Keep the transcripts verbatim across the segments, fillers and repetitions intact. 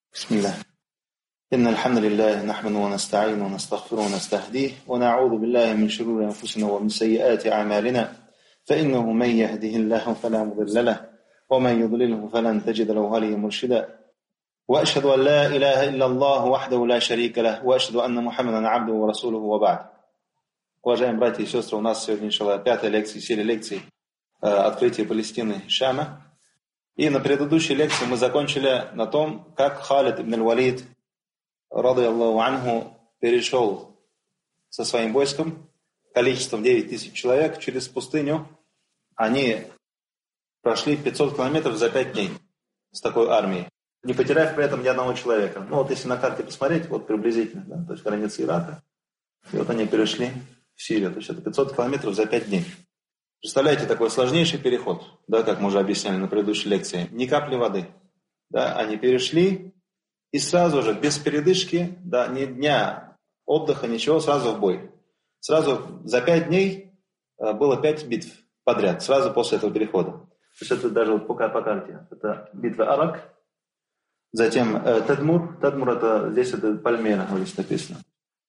بسم الله إن الحمد لله نحمده ونستعينه ونستغفره ونستهديه ونعوذ بالله من شرور أنفسنا ومن سيئات أعمالنا فإنه من يهده الله فلا مضل له ومن يضلله فلن تجد له وليا مرشدا وأشهد أن لا إله إلا الله وحده لا شريك له وأشهد أن محمدا عبده ورسوله وبعد. Уважаемые братья и сестры, у нас сегодня, иншаллах, пятая лекция, серия лекций «Открытие Палестины и Шама». И на предыдущей лекции мы закончили на том, как Халид ибн аль-Валид, рады Аллаху анху, перешел со своим войском, количеством девять тысяч человек, через пустыню. Они прошли пятьсот километров за пять дней с такой армией, не потеряв при этом ни одного человека. Ну вот если на карте посмотреть, вот приблизительно, да, то есть граница Ирака, и вот они перешли в Сирию, то есть это пятьсот километров за пять дней. Представляете, такой сложнейший переход, да, как мы уже объясняли на предыдущей лекции, ни капли воды. Да, они перешли и сразу же, без передышки, да, ни дня отдыха, ничего, сразу в бой. Сразу за пять дней было пять битв подряд, сразу после этого перехода. То есть это даже вот пока по карте. Это битва Арак, затем э, Тадмур. Тадмур это, здесь это Пальмера, вот здесь написано.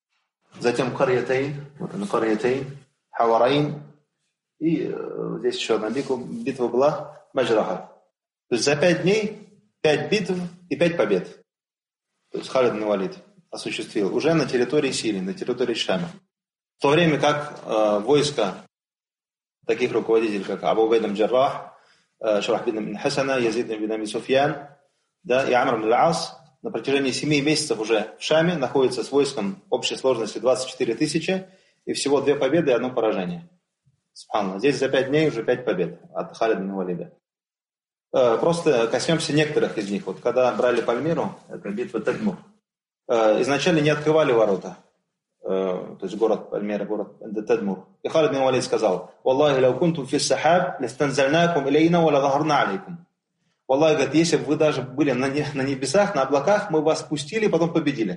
Затем Карьятейн, вот она Карьятейн, Хаварайн. И э, здесь еще одна битва, битва была Маджраха. То есть за пять дней пять битв и пять побед. То есть Халид ибн аль-Валид осуществил уже на территории Сирии, на территории Шама. В то время как э, войско таких руководителей, как Абу Убайда ибн Джаррах, э, Шурах ибн Хасана, Язид ибн Аби Суфьян, да, и Амр ибн аль-Ас на протяжении семи месяцев уже в Шаме находится с войском общей сложности двадцать четыре тысячи и всего две победы и одно поражение. Субханаллах. Здесь за пять дней уже пять побед от Халида ибн аль-Валида. Просто коснемся некоторых из них. Вот когда брали Пальмиру, это битва Тадмур, изначально не открывали ворота, то есть город Пальмира, город Тадмур. И Халид ибн аль-Валид сказал: «Валлахи лау кунтум фи сахаб, ластанзальнакум илейна ва ладахарна алейкум». Валлахи, говорит, если бы вы даже были на небесах, на облаках, мы вас пустили и потом победили.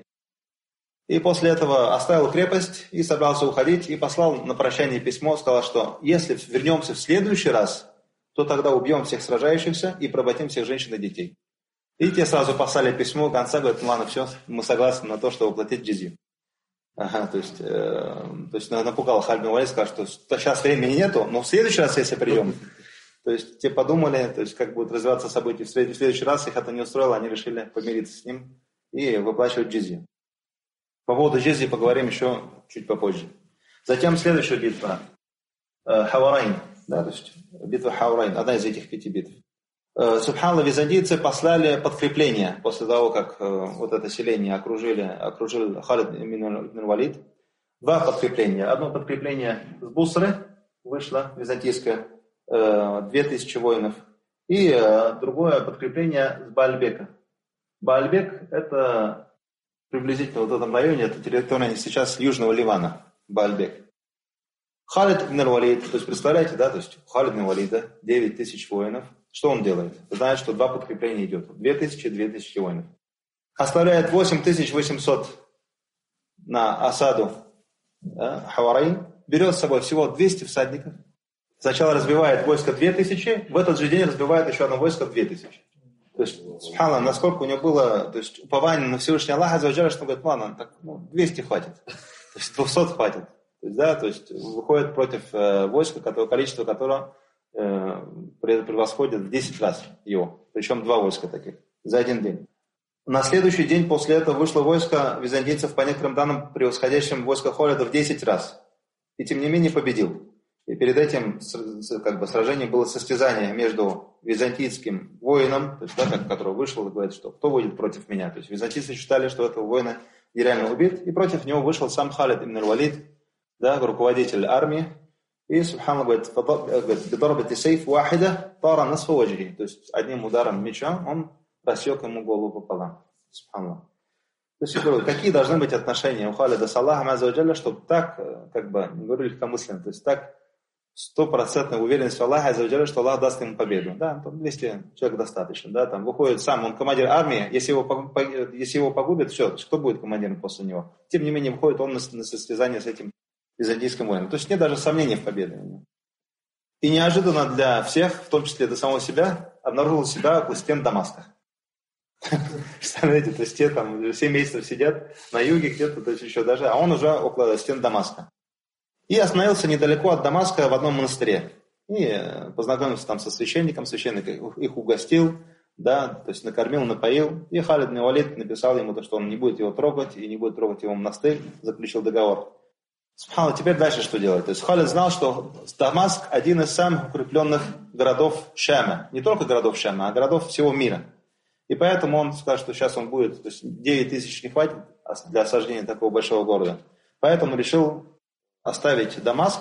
И после этого оставил крепость и собрался уходить, и послал на прощание письмо, сказал, что если вернемся в следующий раз, то тогда убьем всех сражающихся и поработим всех женщин и детей. И те сразу послали письмо, в конце говорят: ну ладно, все, мы согласны на то, чтобы уплатить джизью. Ага, то есть, э, то есть напугал Халид ибн аль-Валид, сказал, что сейчас времени нету, но в следующий раз, если придем, то есть те подумали, то есть как будут развиваться события, в следующий раз их это не устроило, они решили помириться с ним и выплачивать джизью. По поводу джизьи поговорим еще чуть попозже. Затем следующая битва. Хаварайн. Да, то есть битва Хаварайн. Одна из этих пяти битв. Субханаллах, византийцы послали подкрепление после того, как вот это селение окружили, окружил Халид ибн аль-Валид. Два подкрепления. Одно подкрепление с Бусры вышло, византийское, две тысячи воинов. И другое подкрепление с Баальбека. Баальбек это приблизительно вот в этом районе, это территория сейчас Южного Ливана, Баальбек. Халид ибн аль-Валид, то есть представляете, да, то есть Халид ибн аль-Валида, девять тысяч воинов. Что он делает? Знает, что два подкрепления идет. две тысячи, две тысячи воинов. Оставляет восемь тысяч восемьсот на осаду, да, Хаварайн. Берет с собой всего двести всадников. Сначала разбивает войско две тысячи, в этот же день разбивает еще одно войско две тысячи. То есть, субханаллах, насколько у него было, то есть, упование на Всевышний Аллах, что он говорит: ладно, так, ну, двести хватит, то есть двухсот хватит. То есть, да, то есть выходит против э, войска, которое, количество которого э, превосходит в десять раз его. Причем два войска таких за один день. На следующий день после этого вышло войско византийцев, по некоторым данным, превосходящим войско Халида в десять раз. И тем не менее победил. И перед этим как бы, сражением было состязание между византийским воином, то есть, да, как, который вышел и говорит, что кто выйдет против меня. То есть византийцы считали, что этого воина нереально убит, и против него вышел сам Халид ибн аль-Валид, да, руководитель армии. И, субханаллах, говорит: «Бидарбати сейф вахида тара насфа ваджхи». То есть одним ударом меча он рассек ему голову пополам. Субханаллах. То есть, какие должны быть отношения у Халида с Аллахом азза ва джалля, чтобы так, как бы, не говорю легкомысленно, то есть так, стопроцентная уверенность в Аллахе азза ва джалля, что Аллах даст ему победу. Да, там двести человек достаточно. Да, там выходит сам, он командир армии, если его, если его погубят, все, кто будет командиром после него? Тем не менее, выходит он на, на состязание с этим византийским воином. То есть нет даже сомнений в победе. И неожиданно для всех, в том числе для самого себя, обнаружил себя у стен Дамаска. Представляете, то есть те там семь месяцев сидят на юге где-то, то есть еще даже, а он уже около стен Дамаска. И остановился недалеко от Дамаска в одном монастыре. И познакомился там со священником, священник их угостил, да, то есть накормил, напоил. И Халид ибн Валид написал ему, что он не будет его трогать и не будет трогать его монастырь, заключил договор. Субханаллах, теперь дальше что делать? То есть Халид знал, что Дамаск один из самых укрепленных городов Шама. Не только городов Шама, а городов всего мира. И поэтому он сказал, что сейчас он будет, то есть девять тысяч не хватит для осаждения такого большого города. Поэтому решил оставить Дамаск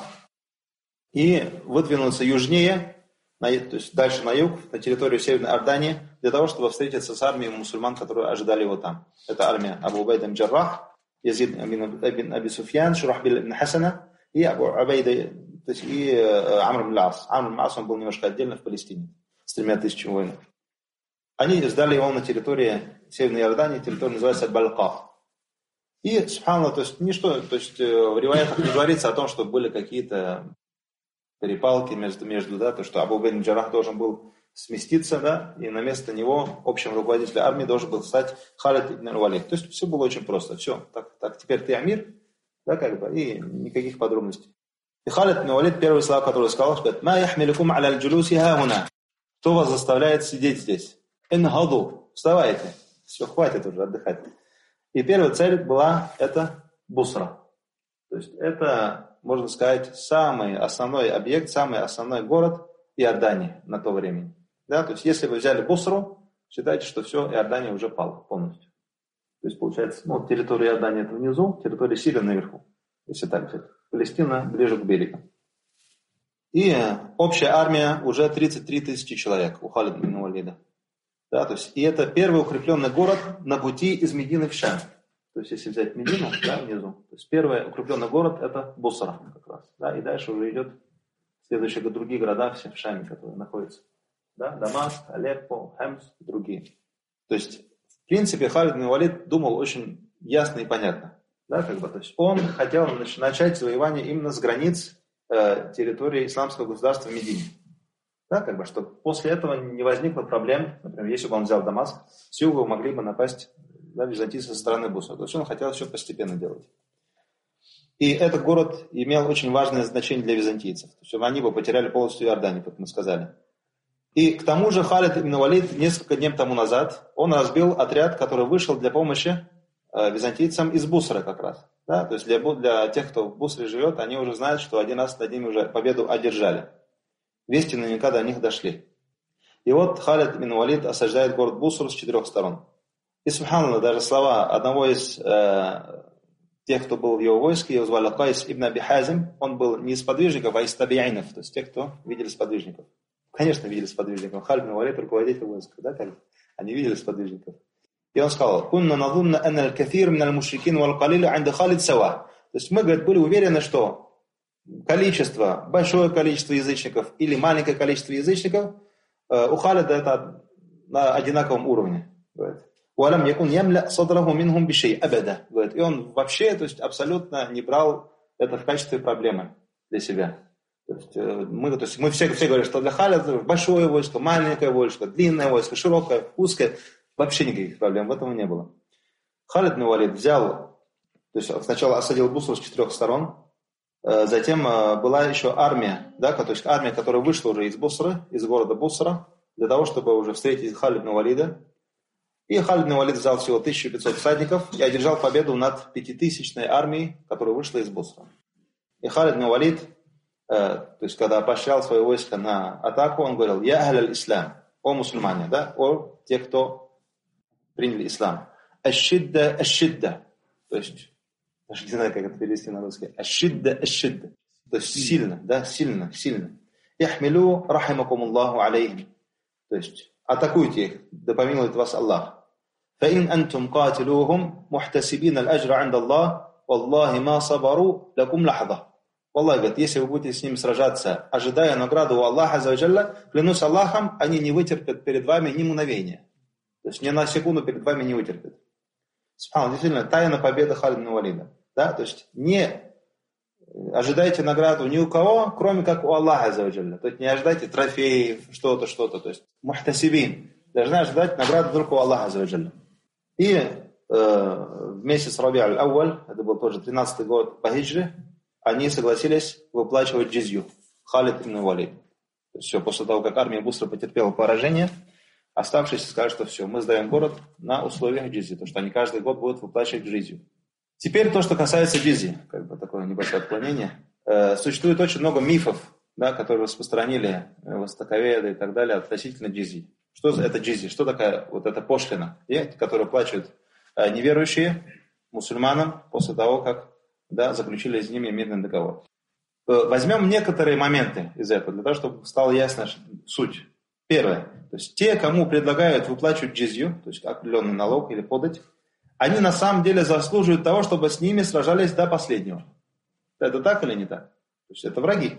и выдвинуться южнее, на, то есть дальше на юг, на территорию Северной Иордании, для того, чтобы встретиться с армией мусульман, которые ожидали его там. Это армия Абу Убайда ибн Джаррах, Язид ибн Аби Суфьян, Шурахбиль ибн Хасана и Абу Убайда, то есть и Амр ибн Ас. Амр ибн Ас, он был немножко отдельно в Палестине, с тремя тысячами воинов. Они сдали его на территории Северной Иордании, территория называется Балкав. И, субханаллах, то есть ничто, то есть в риваятах не говорится о том, что были какие-то перепалки между, между да, то, что Абу Убайд ибн Джаррах должен был сместиться, да, и на место него общим руководителем армии должен был стать Халид ибн Валид. То есть все было очень просто. Все, так, так теперь ты амир, да, как бы, и никаких подробностей. И Халид ибн Валид, первый слова, который сказал, что «Ма яхмиликум аля аль-джулуси хахуна». Кто вас заставляет сидеть здесь? «Ингаду». Вставайте. Все, хватит уже отдыхать. И первая цель была это Бусра. То есть это, можно сказать, самый основной объект, самый основной город Иордании на то время. Да? То есть если вы взяли Бусру, считайте, что все, Иордания уже пала полностью. То есть получается, ну, территория Иордании это внизу, территория Сирии наверху. Если так взять. Палестина ближе к берегу. И общая армия уже тридцать три тысячи человек у Халида ибн Валида. Да, то есть, и это первый укрепленный город на пути из Медины в Шам. То есть, если взять Медину, да, внизу, то есть, первый укрепленный город это Бусра как раз. Да, и дальше уже идет следующие другие города, все в Шаме, которые находятся. Да, Дамаск, Алеппо, Хемс и другие. То есть, в принципе, Халид ибн Валид думал очень ясно и понятно. Да, как бы, то есть, он хотел начать завоевание именно с границ э, территории исламского государства в Медине. Да, как бы, чтобы после этого не возникло проблем, например, если бы он взял Дамаск, с юга могли бы напасть, да, византийцы со стороны Бусра. То есть он хотел все постепенно делать. И этот город имел очень важное значение для византийцев. То есть они бы потеряли полностью Иорданию, как мы сказали. И к тому же Халид ибн Валид несколько дней тому назад, он разбил отряд, который вышел для помощи э, византийцам из Бусры как раз. Да? То есть для, для тех, кто в Бусре живет, они уже знают, что один раз над ними уже победу одержали. Вести наверняка до них дошли. И вот Халид ибн Валид осаждает город Бусру с четырех сторон. И, субханаллах, даже слова одного из э, тех, кто был в его войске, его звали Кайс ибн Аби Хазим, он был не из сподвижников, а из табиинов, то есть тех, кто видели сподвижников. Конечно, видели сподвижников. Халид ибн Валид руководитель войска, да, как? Они видели сподвижников. И он сказал: «Кунна назунна анна аль-кафир мин аль-мушрикин валь-калилю анда Халид сава». То есть мы, говорит, были уверены, что количество, большое количество язычников или маленькое количество язычников э, у Халида это на одинаковом уровне. Говорит. И он вообще, то есть, абсолютно не брал это в качестве проблемы для себя. То есть, мы, то есть, мы все, все говорим, что для Халида большое войско, маленькое войско, длинное войско, широкое, узкое. Вообще никаких проблем в этом не было. Халид ибн Валид взял, то есть сначала осадил Бусру с четырех сторон. Затем была еще армия, да, то есть армия, которая вышла уже из Бусры, из города Бусра, для того, чтобы уже встретить Халид ибн Валида. И Халид ибн Валид взял всего тысячу пятьсот всадников и одержал победу над пятитысячной армией, которая вышла из Бусра. И Халид ибн Валид, э, то есть когда поощрял свое войско на атаку, он говорил: «Я ахль аль-ислам», о мусульмане, да, о те, кто приняли ислам. «Аш-шидда, аш-шидда», то есть даже не знаю, как это перевести на русский. Аш-шидда, аш-шидда. То есть сильно, да, сильно, сильно. Ихмилу рахимакумуллаху алейхим. То есть атакуйте их, да помилует вас Аллах. Фаин антум катилухум мухтасибин аль-аджра анда Аллах, валлахи ма сабару лакум лахда. Аллах говорит, если вы будете с ним сражаться, ожидая награду у Аллаха аззаваджалля, клянусь Аллахом, они не вытерпят перед вами ни мгновения. То есть ни на секунду перед вами не вытерпят. Субханаллах, действительно, тайна победы Халида ибн Валида. Да? То есть не ожидайте награду ни у кого, кроме как у Аллаха аззаваджалля. То есть не ожидайте трофеев, что-то, что-то. То есть мухтасибин. должны ожидать награды только у Аллаха азза ва джалля. И э, в месяц Раби аль-Ауаль, это был тоже тринадцатый год по хиджре, они согласились выплачивать джизью. Халид ибн Валид. Все, после того, как армия быстро потерпела поражение, оставшиеся скажут, что все, мы сдаем город на условиях джизьи, то что они каждый год будут выплачивать джизью. Теперь то, что касается джизьи, как бы такое небольшое отклонение. Э, существует очень много мифов, да, которые распространили э, востоковеды и так далее относительно джизьи. Что это джизья? Что такая вот эта пошлина, которую плачут э, неверующие мусульманам после того, как да, заключили с ними мирный договор? Э, возьмем некоторые моменты из этого, для того, чтобы стала ясна суть. Первое. То есть те, кому предлагают выплачивать джизью, то есть определенный налог или подать, они на самом деле заслуживают того, чтобы с ними сражались до последнего. Это так или не так? То есть это враги.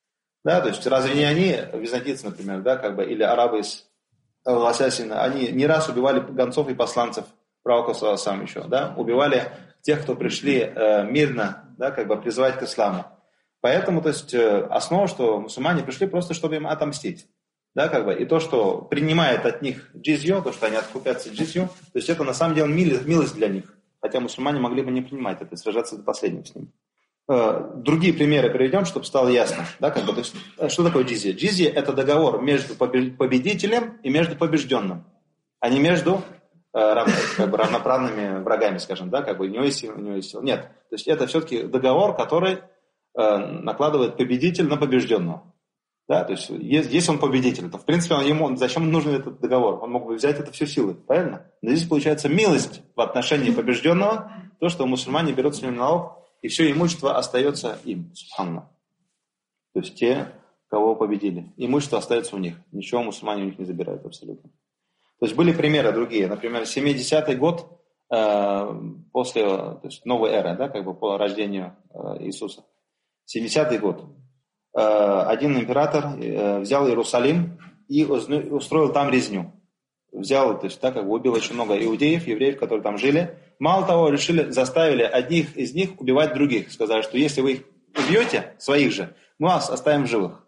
Да, то есть разве не они, византийцы, например, да, как бы, или арабы из Лосясина, они не раз убивали гонцов и посланцев пророка сам еще, да, убивали тех, кто пришли э, мирно, да, как бы призывать к исламу. Поэтому, то есть, э, основа, что мусульмане пришли просто, чтобы им отомстить. Да, как бы, и то, что принимает от них джизью, то, что они откупятся джизью, то есть это на самом деле милость для них. Хотя мусульмане могли бы не принимать это, сражаться до последнего с ним. Другие примеры приведем, чтобы стало ясно. Да, как бы, то есть, что такое джизья? Джизья – это договор между победителем и между побежденным, а не между равно, как бы, равноправными врагами, скажем, да, как бы у него есть сила, у него есть сила. Нет, то есть это все-таки договор, который накладывает победитель на побежденного. Да, то есть, если он победитель, то, в принципе, он ему, зачем нужен этот договор? Он мог бы взять это все силы, правильно? Но здесь получается милость в отношении побежденного, то, что мусульмане берут с него налог, и все имущество остается им, субханаллах. То есть те, кого победили. Имущество остается у них. Ничего мусульмане у них не забирают абсолютно. То есть были примеры другие. Например, семидесятый год э, после то есть новой эры, да, как бы по рождению э, Иисуса. семидесятый год. Один император взял Иерусалим и устроил там резню. Взял, то есть так как бы убил очень много иудеев, евреев, которые там жили. Мало того, решили, заставили одних из них убивать других. Сказали, что если вы их убьете, своих же, мы вас оставим в живых.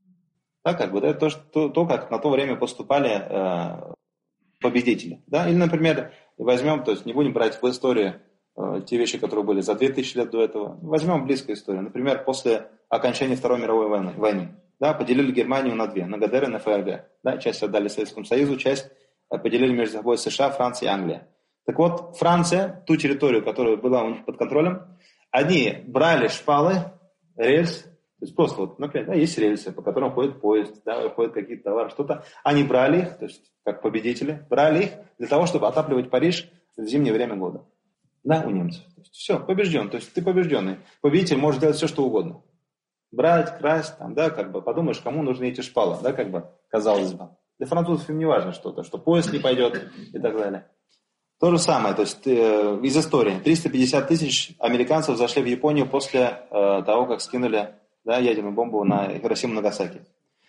Так как бы, да, это то, то, как на то время поступали э, победители. Да? Или, например, возьмем, то есть не будем брать в историю э, те вещи, которые были за две тысячи лет до этого. Возьмем близкую историю. Например, после окончания Второй мировой войны, войны да, поделили Германию на две, на ГДР и на ФРГ. Да, часть отдали Советскому Союзу, часть поделили между собой США, Франция и Англия. Так вот, Франция, ту территорию, которая была у них под контролем, они брали шпалы, рельс, то есть просто вот, например, да, есть рельсы, по которым ходит поезд, да, ходят какие-то товары, что-то. Они брали их, то есть как победители, брали их для того, чтобы отапливать Париж в зимнее время года. Да, у немцев. То есть, все, побежден, то есть ты побежденный. Победитель может делать все, что угодно. Брать, красть, там, да, как бы подумаешь, кому нужны эти шпалы, да, как бы, казалось бы. Для французов им не важно что-то, что поезд не пойдет и так далее. То же самое, то есть э, из истории. триста пятьдесят тысяч американцев зашли в Японию после э, того, как скинули да, ядерную бомбу на Хиросиму и Нагасаки.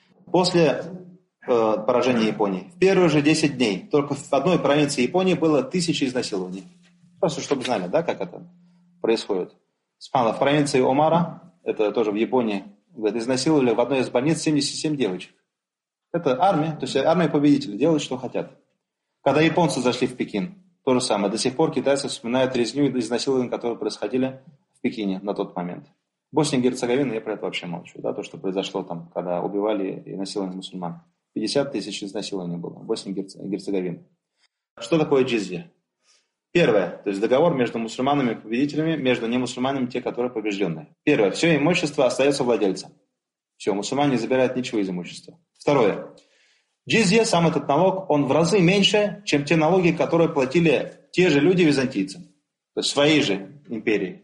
После э, поражения Японии. В первые же десять дней только в одной провинции Японии было тысячи изнасилований. Просто чтобы знали, да, как это происходит. В провинции Омара, это тоже в Японии, говорит, изнасиловали в одной из больниц семьдесят семь девочек. Это армия, то есть армия победителей, делают, что хотят. Когда японцы зашли в Пекин, то же самое. До сих пор китайцы вспоминают резню и изнасилования, которые происходили в Пекине на тот момент. Босния и Герцеговина, я про это вообще молчу. Да, то, что произошло там, когда убивали и насиловали мусульман. пятьдесят тысяч изнасилований было в Боснии и Герцеговине. Что такое джизья? Первое, то есть договор между мусульманами и победителями, между немусульманами, те, которые побежденные. Первое, все имущество остается владельцем. Все, мусульмане не забирают ничего из имущества. Второе, джизья, сам этот налог, он в разы меньше, чем те налоги, которые платили те же люди византийцам. То есть своей же империи.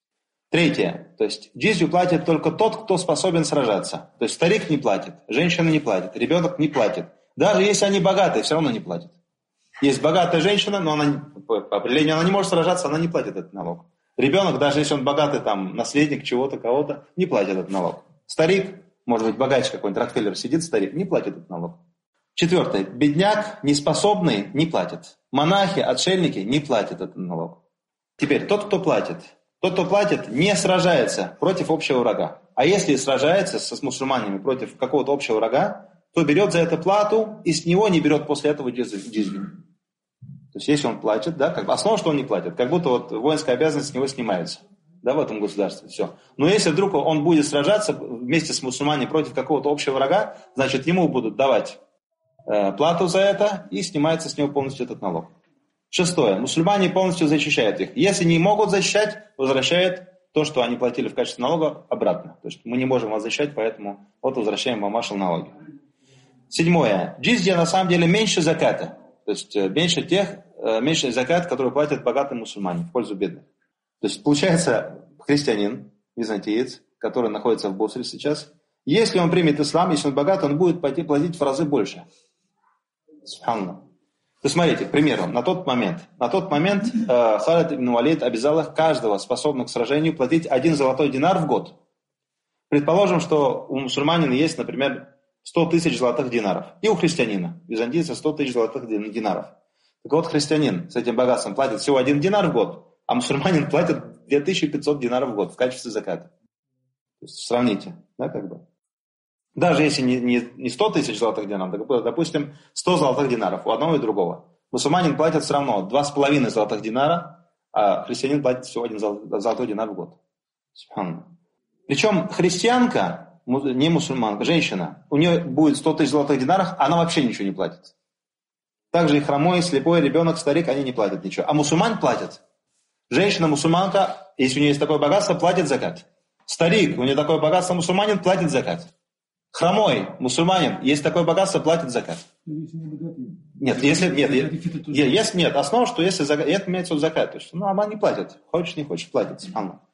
Третье, то есть джизью платит только тот, кто способен сражаться. То есть старик не платит, женщина не платит, ребенок не платит. Даже если они богатые, все равно не платят. Есть богатая женщина, но она, по определению она не может сражаться, она не платит этот налог. Ребенок, даже если он богатый, там, наследник чего-то, кого-то, не платит этот налог. Старик, может быть, богаче какой-нибудь, Рокфеллер сидит, старик, не платит этот налог. Четвертое. Бедняк, неспособный, не платит. Монахи, отшельники не платят этот налог. Теперь, тот, кто платит, тот, кто платит, не сражается против общего врага. А если сражается с мусульманами против какого-то общего врага, то берет за это плату, и с него не берет после этого джизью. То есть, если он платит, да, как бы основа, что он не платит, как будто вот воинская обязанность с него снимается, да, в этом государстве, все. Но если вдруг он будет сражаться вместе с мусульманами против какого-то общего врага, значит, ему будут давать э, плату за это, и снимается с него полностью этот налог. Шестое. Мусульмане полностью защищают их. Если не могут защищать, возвращают то, что они платили в качестве налога, обратно. То есть, мы не можем вас защищать, поэтому вот возвращаем вам ваши налоги. Седьмое. Джизья на самом деле меньше заката. То есть меньше тех, меньше закат, который платят богатые мусульмане в пользу бедных. То есть получается христианин, византиец, который находится в Босре сейчас, если он примет ислам, если он богат, он будет платить в разы больше. Субханаллах. То есть смотрите, к примеру, на тот момент, на тот момент э, Халид ибн Валид обязал их, каждого способного к сражению, платить один золотой динар в год. Предположим, что у мусульманина есть, например, сто тысяч золотых динаров. И у христианина, византийца, сто тысяч золотых динаров. Так вот, христианин с этим богатством платит всего один динар в год, а мусульманин платит две тысячи пятьсот динаров в год в качестве заката. То есть сравните, да, как бы. Даже если не, не, не сто тысяч золотых динаров, так, допустим, сто золотых динаров у одного и другого. Мусульманин платит все равно два с половиной золотых динара, а христианин платит всего один золотой динар в год. Причем христианка, не мусульманка, женщина, у нее будет сто тысяч золотых динаров, она вообще ничего не платит. Также и хромой, слепой, ребенок, старик, они не платят ничего. А мусульмане платят. Женщина-мусульманка, если у нее есть такое богатство, платит закат. Старик, у нее такое богатство, мусульманин, платит закат. Хромой, мусульманин, есть такое богатство, платит закат. Нет, если нет, есть, нет, основа, что если закат, это имеется в виду закат, то есть, ну, она не платит, хочешь, не хочешь, платит.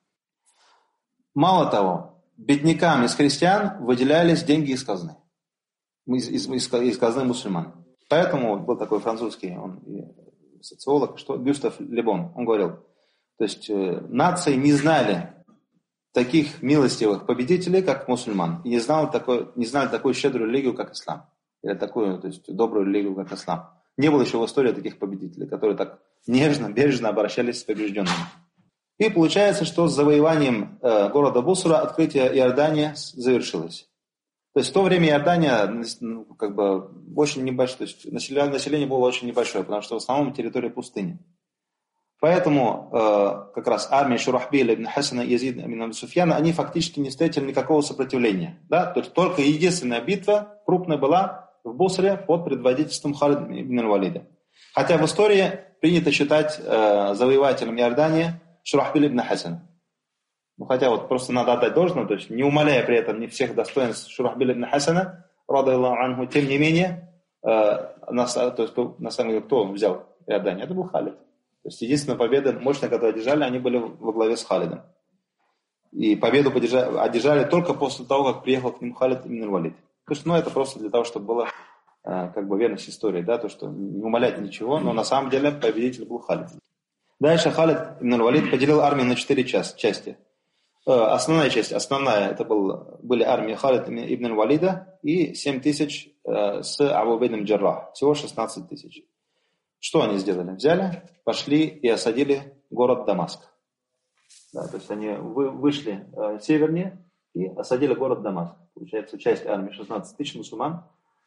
Мало того, беднякам из христиан выделялись деньги из казны, из, из, из, из казны мусульман. Поэтому был такой французский он, социолог, что Гюстав Лебон, он говорил, то есть э, нации не знали таких милостивых победителей, как мусульман, и не знали, такой, не знали такую щедрую религию, как ислам, или такую, то есть добрую религию, как ислам. Не было еще в истории таких победителей, которые так нежно, бережно обращались с побежденными. И получается, что с завоеванием э, города Бусра открытие Иордании завершилось. То есть в то время Иордания, ну, как бы очень небольшое, то есть население, население было очень небольшое, потому что в основном территория пустыни. Поэтому э, как раз армия Шурахбиля ибн Хасана и Язид ибн Суфьяна, они фактически не встретили никакого сопротивления. Да? То есть только единственная битва крупная была в Бусре под предводительством Халид ибн Валида. Хотя в истории принято считать э, завоевателем Иордании Шурахбиль ибн Хасана. Ну, хотя вот просто надо отдать должное, то есть не умаляя при этом не всех достоинств Шурахбиль ибн Хасана, радаллаху анху, тем не менее, э, на, то есть, на самом деле, кто взял Иорданию? Это был Халид. То есть единственная победа, мощная, которую одержали, они были во главе с Халидом. И победу одержали, одержали только после того, как приехал к ним Халид ибн Валид. То есть, ну, это просто для того, чтобы была э, как бы верность истории, да, то, что не умалять ничего, но на самом деле победитель был Халид. Дальше Халид ибн Валид поделил армию на четыре части. Основная часть, основная, это был, были армии Халид ибн Валида и семь тысяч э, с Абу Убейдом Джаррах, всего шестнадцать тысяч. Что они сделали? Взяли, пошли и осадили город Дамаск. Да, то есть они вы, вышли э, севернее и осадили город Дамаск. Получается, часть армии, шестнадцать тысяч мусульман,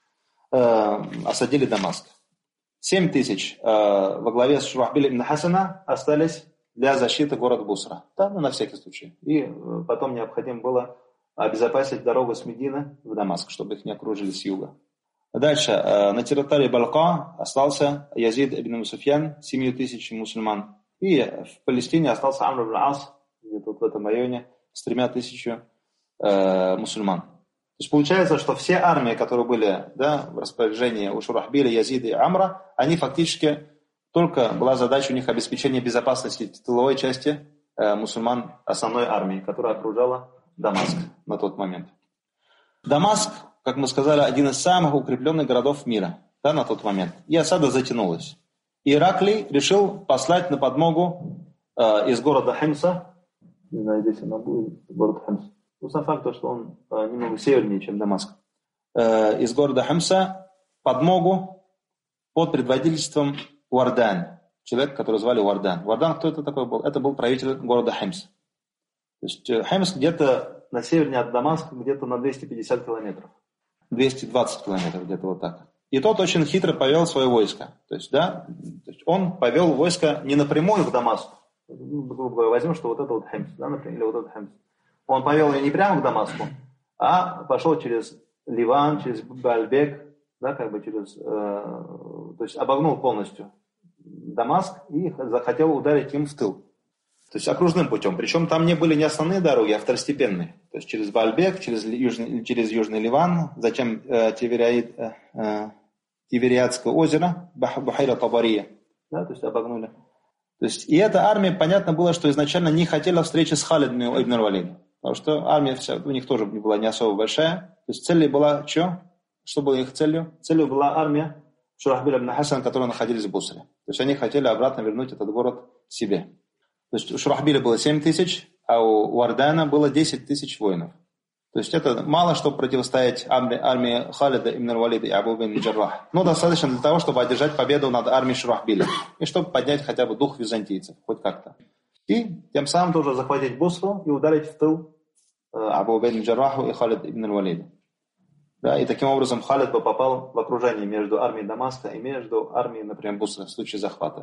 э, осадили Дамаск. семь тысяч э, во главе с Шурахбиль ибн Хасана остались для защиты города Бусра. Да, ну, на всякий случай. И э, потом необходимо было обезопасить дорогу с Медины в Дамаск, чтобы их не окружили с юга. Дальше. Э, на территории Балка остался Язид ибн Суфьян, семью тысяч мусульман. И в Палестине остался Амр ибн Ас, где-то вот в этом районе, с тремя тысячами э, мусульман. То есть получается, что все армии, которые были, да, в распоряжении у Шурахбиля, Язида и Амра, они фактически, только была задача у них обеспечения безопасности тыловой части э, мусульман основной армии, которая окружала Дамаск на тот момент. Дамаск, как мы сказали, один из самых укрепленных городов мира, да, на тот момент. И осада затянулась. И Ираклий решил послать на подмогу э, из города Химса, не знаю, здесь она будет, город Химс. Ну, сам факт, что он э, немного севернее, чем Дамаск. Э, из города Химса подмогу под предводительством Уардан. Человек, которого звали Уардан. Уардан, кто это такой был? Это был правитель города Химс. То есть Химс где-то на севере от Дамаска, где-то на двести пятьдесят километров. двести двадцать километров, где-то вот так. И тот очень хитро повел свое войско. То есть, да, то есть он повел войско не напрямую к Дамаску. Грубо говоря, возьмем, что вот это вот Хемс, да, например, или вот это Хемс. Он повел ее не прямо к Дамаску, а пошел через Ливан, через Баальбек, да, как бы через, э, то есть обогнул полностью Дамаск и захотел ударить им в тыл. То есть окружным путем. Причем там не были не основные дороги, а второстепенные. То есть через Баальбек, через южный, через Южный Ливан, затем э, Тивериад, э, Тивериадское озеро, Бухайра Табария. Да, то есть обогнули. То есть, и эта армия, понятно было, что изначально не хотела встречи с Халидом ибн аль-Валидом. Потому что армия вся, у них тоже была не особо большая. То есть целью была что? Что было их целью? Целью была армия Шурахбиля ибн Хасана, которые находились в Бусре. То есть они хотели обратно вернуть этот город себе. То есть у Шурахбиля было семь тысяч, а у Вардана было десять тысяч воинов. То есть это мало, чтобы противостоять армии Халида ибн аль-Валида и Абу ибн Джаррах. Но достаточно для того, чтобы одержать победу над армией Шурахбиля. И чтобы поднять хотя бы дух византийцев, хоть как-то. И тем самым тоже захватить Бусру и ударить в тыл Абу ибн Джарраху и Халид ибн аль-Валида. Да, и таким образом Халид бы попал в окружение между армией Дамаска и между армией, например, Бусры в случае захвата.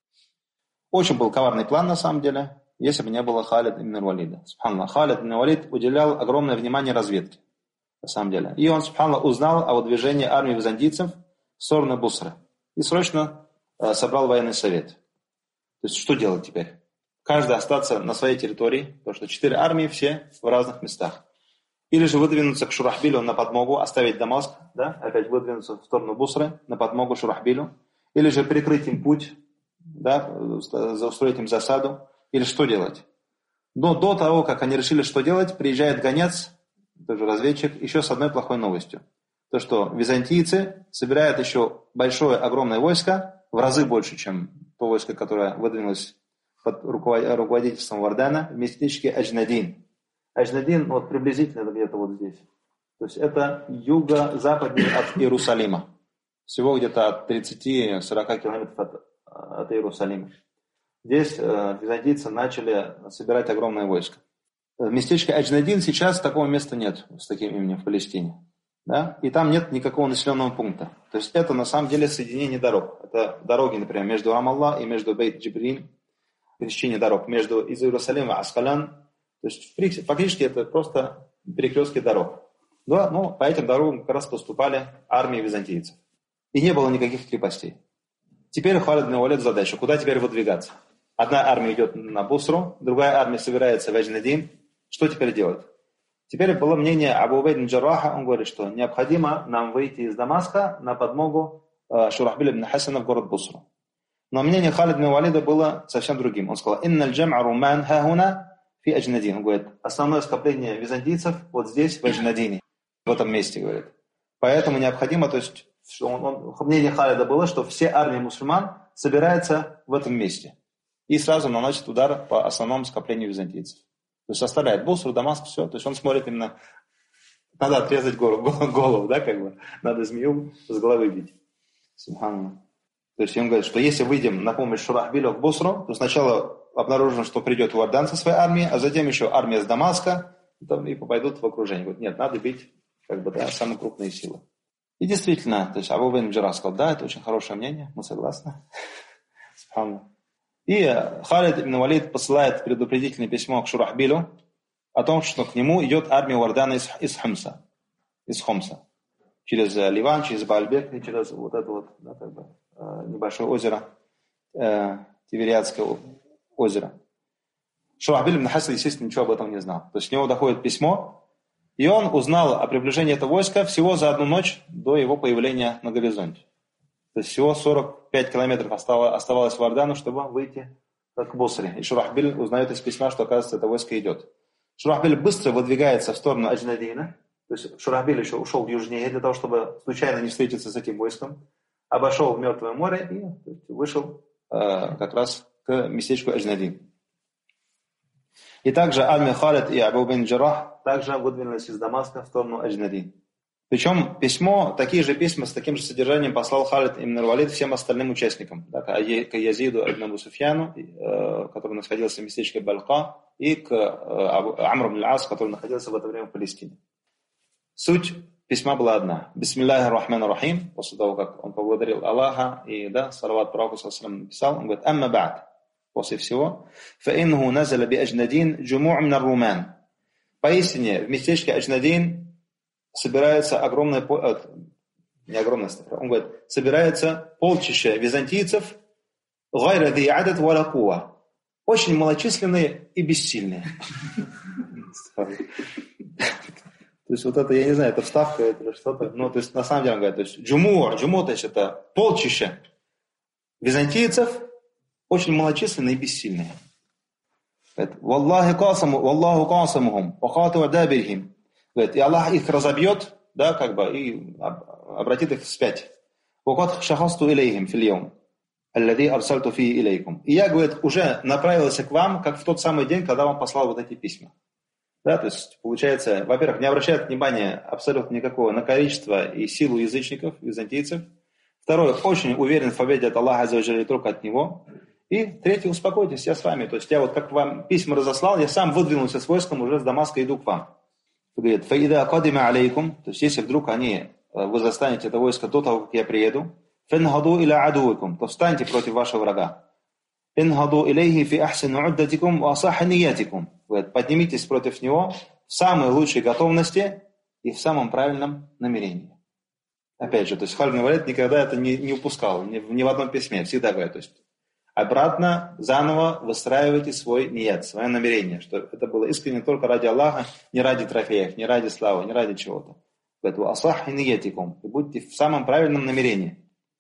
Очень был коварный план на самом деле, если бы не было Халид ибн аль-Валида. Субханаллах, Халид ибн аль-Валид уделял огромное внимание разведке, на самом деле. И он, субханаллах, узнал о выдвижении армии византийцев в сторону Бусры. И срочно э, собрал военный совет. То есть что делать теперь? Каждый остаться на своей территории, потому что четыре армии все в разных местах. Или же выдвинуться к Шурахбилю на подмогу, оставить Дамаск, да, опять выдвинуться в сторону Бусры на подмогу Шурахбилю. Или же перекрыть им путь, да, устроить им засаду. Или что делать? Но до того, как они решили, что делать, приезжает гонец, тоже разведчик, еще с одной плохой новостью. То, что византийцы собирают еще большое, огромное войско, в разы больше, чем то войско, которое выдвинулось под руководительством Вардана, в местечке Аджнадин. Аджнадин вот приблизительно где-то вот здесь. То есть это юго-западнее от Иерусалима. Всего где-то от тридцати-сорока километров от, от Иерусалима. Здесь э, византийцы начали собирать огромное войско. В местечке Аджнадин сейчас такого места нет с таким именем в Палестине. Да? И там нет никакого населенного пункта. То есть это на самом деле соединение дорог. Это дороги, например, между Рамалла и между Бейт-Джибрин. Пересечение дорог между из Иерусалима и Аскалян. То есть фактически это просто перекрестки дорог. Да, но по этим дорогам как раз поступали армии византийцев. И не было никаких крепостей. Теперь Халид ибн аль-Валид задача, куда теперь выдвигаться? Одна армия идет на Бусру, другая армия собирается в Аджнадин. Что теперь делать? Теперь было мнение Абу ибн Джарраха, он говорит, что необходимо нам выйти из Дамаска на подмогу Шурахбиля ибн Хасана в город Бусру. Но мнение Халид ибн аль-Валида было совсем другим. Он сказал, «Инна аль-джам'а руман хахуна фи Аджнадин». Он говорит, основное скопление византийцев вот здесь, в Аджнадине, в этом месте, говорит. Поэтому необходимо, то есть, он, он, мнение Халида было, что все армии мусульман собираются в этом месте. И сразу наносит удар по основному скоплению византийцев. То есть оставляет Бусру, Дамаск, все. То есть он смотрит именно, надо отрезать голову, голову, да, как бы. Надо змею с головы бить. Субханаллах. То есть он говорит, что если выйдем на помощь Шурахбилю в Бусру, то сначала обнаружим, что придет Вардан со своей армией, а затем еще армия с Дамаска, и пойдут в окружение. Говорит, нет, надо бить, как бы, да, самые крупные силы. И действительно, то есть Абу ибн Джаррах сказал, да, это очень хорошее мнение, мы согласны. Субханаллах. И Халид ибн Валид посылает предупредительное письмо к Шурахбилю о том, что к нему идет армия Вардана из, из Хомса, из Хомса, через Ливан, через Баальбек и через вот это вот, да, как бы, небольшое озеро, э, Тивериадское озеро. Шурахбиль ибн Хасан, естественно, ничего об этом не знал. То есть к нему доходит письмо, и он узнал о приближении этого войска всего за одну ночь до его появления на горизонте. То есть всего сорок пять километров оставалось Вардану, чтобы выйти к Бусре. И Шурахбиль узнает из письма, что, оказывается, это войско идет. Шурахбиль быстро выдвигается в сторону Аджнадина. То есть Шурахбиль еще ушел южнее для того, чтобы случайно не встретиться с этим войском. Обошел Мертвое море и вышел э, как раз к местечку Аджнадин. И также армия Халид и Абу ибн Джаррах также выдвинулись из Дамаска в сторону Аджнадин. Причем письмо, такие же письма с таким же содержанием послал Халид ибн аль-Валид всем остальным участникам. Да, к Язиду ибн Абу Суфьяну, э, который находился в местечке Балка, и к э, Амру ибн аль-Ас, который находился в это время в Палестине. Суть письма была одна. Бисмиллахи рахмани рахим. После того, как он поблагодарил Аллаха и, да, салават пророку написал, он говорит, амма ба'д. После всего. Фаиннаху назаля би аджнадин джуму'а мин ар-руман. Поистине, в местечке Аджнадин собирается огромное, не огромное, он говорит, собирается полчища византийцев, гайра ди адад ва ла куа. Очень малочисленные и бессильные. То есть вот это, я не знаю, это вставка, это что-то. Ну, то есть на самом деле он говорит, то есть джумур, джумур, то есть это полчища византийцев, очень малочисленные и бессильные. Валлахи касаму, валлаху касамухум, вахату адабирхим. Говорит, и Аллах их разобьет, да, как бы, и обратит их вспять. Вакат шахасту илейхим фильйом. Аллади арсалту фи илейкум. И я, говорит, уже направился к вам, как в тот самый день, когда вам послал вот эти письма. Да, то есть, получается, во-первых, не обращает внимания абсолютно никакого на количество и силу язычников, византийцев. Второе, очень уверен в победе от Аллаха аззаваджалля, только от Него. И третье, успокойтесь, я с вами. То есть, я вот как вам письма разослал, я сам выдвинулся с войском, уже с Дамаска иду к вам. Говорит, фаида кадима алейкум, то есть, если вдруг они, вы застанете это войско до того, как я приеду, фингаду иля адуикум, то встаньте против вашего врага. Ингаду илейхи фи ахсин уддатикум ва асахи ниятикум. Поднимитесь против него в самой лучшей готовности и в самом правильном намерении. Опять же, то есть Халид ибн Валид никогда это не, не упускал, ни, ни в одном письме, всегда говорит, то есть обратно, заново выстраивайте свой ният, свое намерение, что это было искренне только ради Аллаха, не ради трофеев, не ради славы, не ради чего-то. Поэтому асахи ниятикум, и будьте в самом правильном намерении.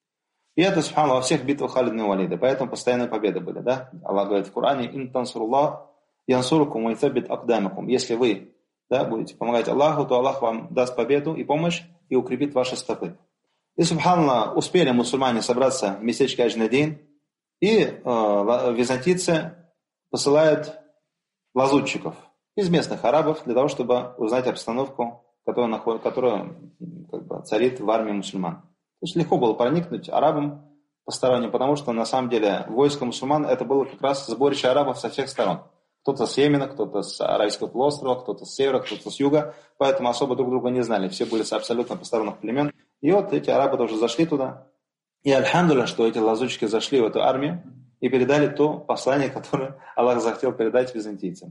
И это, субханаллах, во всех битвах Халид ибн Валида, поэтому постоянные победы были, да? Аллах говорит в Коране, ин тансуруллах янсурукум ва ятаббит акдамакум. Если вы, да, будете помогать Аллаху, то Аллах вам даст победу и помощь и укрепит ваши стопы. И, субханаллах, успели мусульмане собраться в местечке Аджнадин, и э, византийцы посылают лазутчиков из местных арабов для того, чтобы узнать обстановку, которая, наход... которая как бы, царит в армии мусульман. То есть легко было проникнуть арабам посторонним, потому что на самом деле войско мусульман это было как раз сборище арабов со всех сторон. Кто-то с Йемена, кто-то с Арайского полуострова, кто-то с севера, кто-то с юга, поэтому особо друг друга не знали. Все были с абсолютно посторонних племен. И вот эти арабы тоже зашли туда. И альхамдулилlah, что эти лазутчики зашли в эту армию и передали то послание, которое Аллах захотел передать византийцам.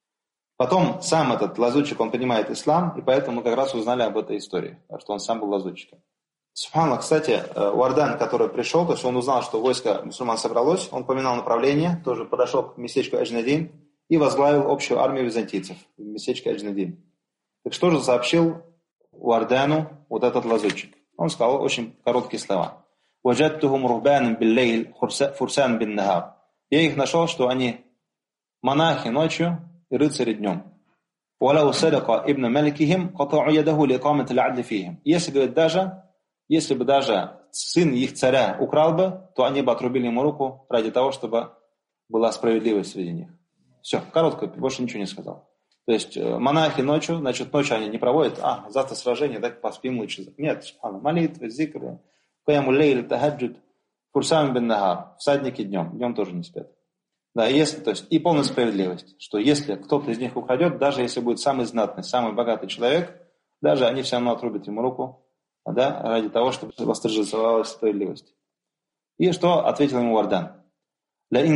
Потом сам этот лазутчик, он принимает ислам, и поэтому мы как раз узнали об этой истории, что он сам был лазутчиком. Субханаллах, кстати, Уардан, который пришел, то есть он узнал, что войско мусульман собралось, он поменял направление, тоже подошел к местечку Аджнадин и возглавил общую армию византийцев в местечке Аджнадин. Так что же сообщил Уардану вот этот лазутчик? Он сказал очень короткие слова. «Ваджаттухум рухбанам биллейль фурсан бин нахар». Я их нашел, что они монахи ночью и рыцари днем. «Валау садака ибн маликихим катау ядаху ли икамат аль-адли фихим». Если, говорит, даже Если бы даже сын их царя украл бы, то они бы отрубили ему руку ради того, чтобы была справедливость среди них. Все, коротко, больше ничего не сказал. То есть монахи ночью, значит, ночью они не проводят, а, завтра сражение, так поспим лучше. Нет, молитвы, зикры, каяму лейль, тахаджуд, фурсан бин нахар, всадники днем, днем тоже не спят. Да, если, то есть, и полная справедливость, что если кто-то из них украдет, даже если будет самый знатный, самый богатый человек, даже они все равно отрубят ему руку, да, ради того, чтобы восторжествовалась справедливость. И что ответил ему Уардан? Если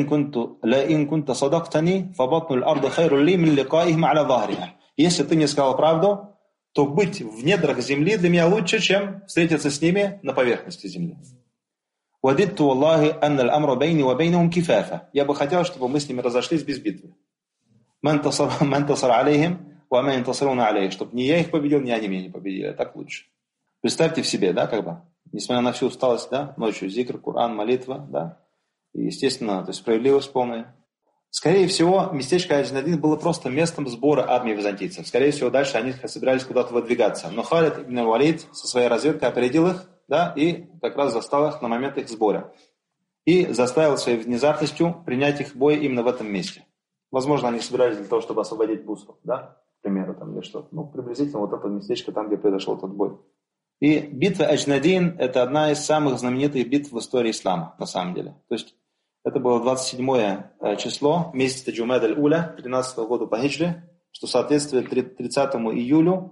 ты не сказал правду, то быть в недрах земли для меня лучше, чем встретиться с ними на поверхности земли. Я бы хотел, чтобы мы с ними разошлись без битвы. Чтобы не я их победил, ни они меня не победили. Так лучше. Представьте в себе, да, как бы, несмотря на всю усталость, да, ночью зикр, Коран, молитва, да, и, естественно, то есть справедливость полная. Скорее всего, местечко Аджнадин было просто местом сбора армии византийцев. Скорее всего, дальше они собирались куда-то выдвигаться. Но Халид ибн Валид со своей разведкой опередил их, да, и как раз застал их на момент их сбора. И заставил своей внезапностью принять их бой именно в этом месте. Возможно, они собирались для того, чтобы освободить Бусру, да, к примеру, там, или что-то. Ну, приблизительно вот это местечко, там, где произошел этот бой. И битва Аджнадин – это одна из самых знаменитых битв в истории ислама, на самом деле. То есть, это было двадцать седьмое число месяца Джумад аль-Уля, тринадцатого года по хиджре, что соответствует тридцатому июлю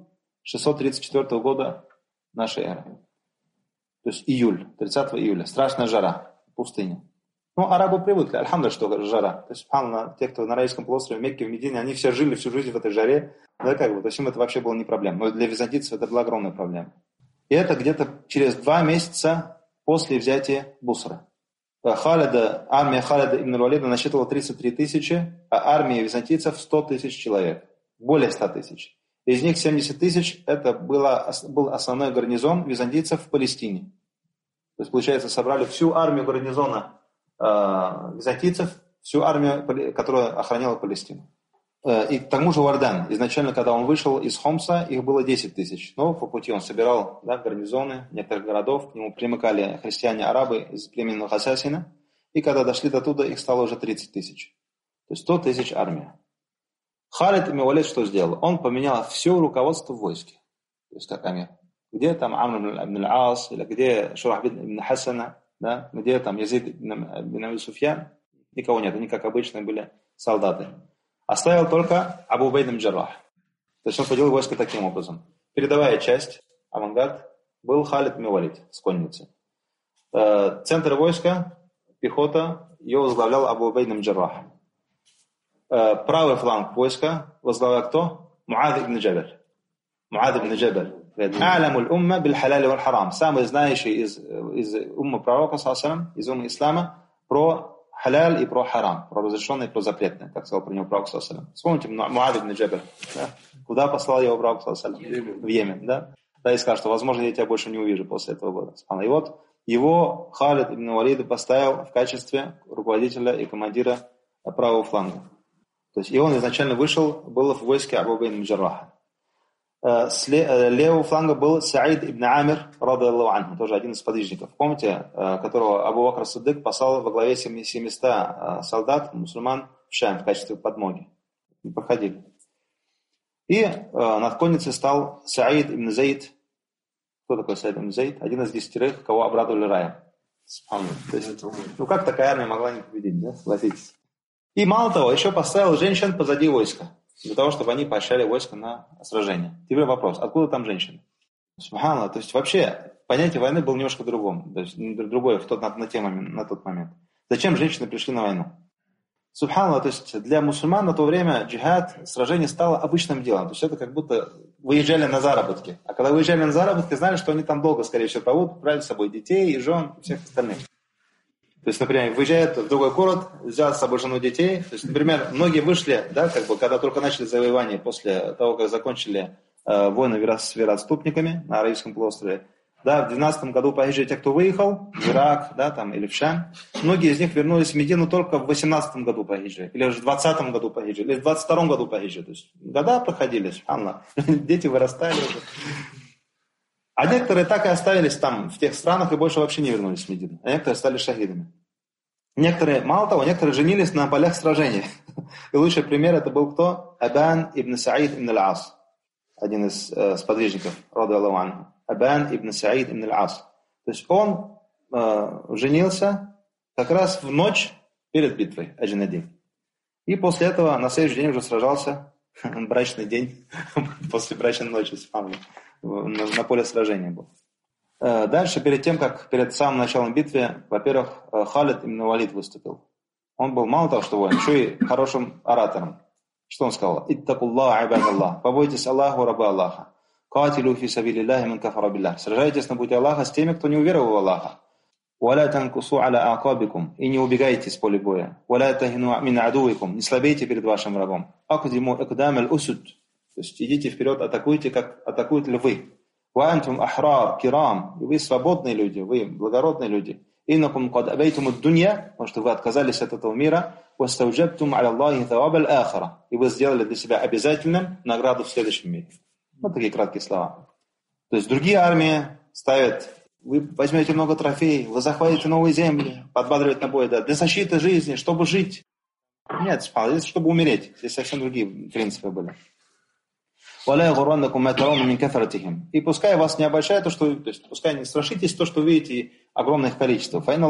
шестьсот тридцать четвёртого года нашей эры. То есть июль, тридцатого июля. Страшная жара в пустыне. Ну, арабы привыкли, альхамдулилля, что жара. То есть, те, кто на Аравийском полуострове, Мекке, в Медине, они все жили всю жизнь в этой жаре. Да, как бы, то есть им это вообще было не проблема. Но для византийцев это была огромная проблема. И это где-то через два месяца после взятия Бусры. Халида, армия Халида ибн Валида насчитывала тридцать три тысячи, а армия византийцев сто тысяч человек. Более ста тысяч. Из них семьдесят тысяч это было, был основной гарнизон византийцев в Палестине. То есть, получается, собрали всю армию гарнизона э, византийцев, всю армию, которая охраняла Палестину. Э, и к тому же Вардан. Изначально, когда он вышел из Хомса, их было десять тысяч. Но по пути он собирал, да, гарнизоны некоторых городов. К нему примыкали христиане-арабы из племени Хасасина. И когда дошли до туда, их стало уже тридцать тысяч. То есть сто тысяч армия. Халид ибн Валид что сделал? Он поменял все руководство в войске. То есть как амир. Где там Амр ибн ал-Ас, или где Шурахбид ибн Хасана, да? Где там Язид ибн Аби Суфьян. Никого нет, они как обычные были солдаты. Оставил только Абу Убайд ибн Джаррах. То есть он поделил войско таким образом. Передовая часть, авангард, был Халид ибн Валид с конницей. Центр войска, пехота, ее возглавлял Абу Убайд ибн Джаррах. Правый фланг войска возглавлял кто? Муад ибн Джабаль. Муад ибн Джабаль. А'ламуль умма биль халяли валь харам. Самый знающий из, из уммы пророка, из уммы ислама, про халяль и про харам, про разрешенное и про запретное, как сказал про него пророк. Вспомните Муад ибн Джабаль. Да? Куда послал его пророк? В Йемен. Да? Да, и сказал, что, возможно, я тебя больше не увижу после этого года. И вот его Халид ибн Валид поставил в качестве руководителя и командира правого фланга. То есть и он изначально вышел, был в войске Абу Убайд ибн Джарраха. С левого фланга был Саид ибн Амир, радаллаху анху, тоже один из подвижников. Помните, которого Абу Бакр Сиддик послал во главе семисот солдат, мусульман, в Шам в качестве подмоги. И проходили. И над конницей стал Саид ибн Зайд. Кто такой Саид ибн Зайд? Один из десятерых, кого обрадовали раем. То есть, ну как такая армия могла не победить, да? Согласитесь. И мало того, еще поставил женщин позади войска, для того, чтобы они поощряли войско на сражение. Теперь вопрос, откуда там женщины? Субханаллах, то есть вообще понятие войны было немножко другом, то есть другое в тот, на, на, тем, на тот момент. Зачем женщины пришли на войну? Субханаллах, то есть для мусульман на то время джихад, сражение стало обычным делом. То есть это как будто выезжали на заработки. А когда выезжали на заработки, знали, что они там долго, скорее всего, проводят, брали с собой детей и жен, и всех остальных. То есть, например, выезжают в другой город, взял с собой жену, детей. То есть, например, многие вышли, да, как бы, когда только начали завоевание, после того, как закончили э, войны с вероотступниками на Аравийском полуострове. Да, в двенадцатом году по хиджре те, кто выехал, в Ирак, да, там, или в Шам, многие из них вернулись в Медину только в восемнадцатом году по хиджре, или уже в двадцатом году по хиджре, или в двадцать втором году по хиджре. То есть, года проходили, субханаллах, дети вырастали уже. А некоторые так и остались там, в тех странах, и больше вообще не вернулись в Медину. А некоторые стали шахидами. Некоторые, мало того, некоторые женились на полях сражений. И лучший пример это был кто? Абан ибн Саид ибн аль-Ас. Один из э, сподвижников, радаллаху анху. Абан ибн Саид ибн аль-Ас. То есть он э, женился как раз в ночь перед битвой Аджинадин. И после этого на следующий день уже сражался, брачный день, после брачной ночи, на, на поле сражения был. Дальше, перед тем, как перед самым началом битвы, во-первых, Халид ибн Валид выступил. Он был мало того, что воин, еще и хорошим оратором. Что он сказал? «Иттакуллах, айбадаллах». Побойтесь Аллаху, раба Аллаха. «Катилу фи сабилиллахи ман кафара биллах». Сражайтесь на пути Аллаха с теми, кто не уверовал в Аллаха. «Валя танкусу аля акабикум». И не убегайте с поля боя. «Валя тахину мин адуикум». Не слабейте перед вашим врагом. «Акдиму экдам аль-усуд». То есть идите вперед, атакуйте, как атакуют львы. «Ваантум ахрар кирам». И вы свободные люди, вы благородные люди. «Иннакум кад абейтум ад-дунья». Потому что вы отказались от этого мира. «Вастауджабтум аля Аллахи таваб аль-ахара». И вы сделали для себя обязательным награду в следующем мире. Вот такие краткие слова. То есть другие армии ставят: вы возьмете много трофеев, вы захватите новые земли, подбадривают на бой, да, для защиты жизни, чтобы жить. Нет, здесь чтобы умереть. Здесь совсем другие принципы были. И пускай вас не обольщает то, что, то есть пускай не страшитесь то, что видите огромных количеств. Поистине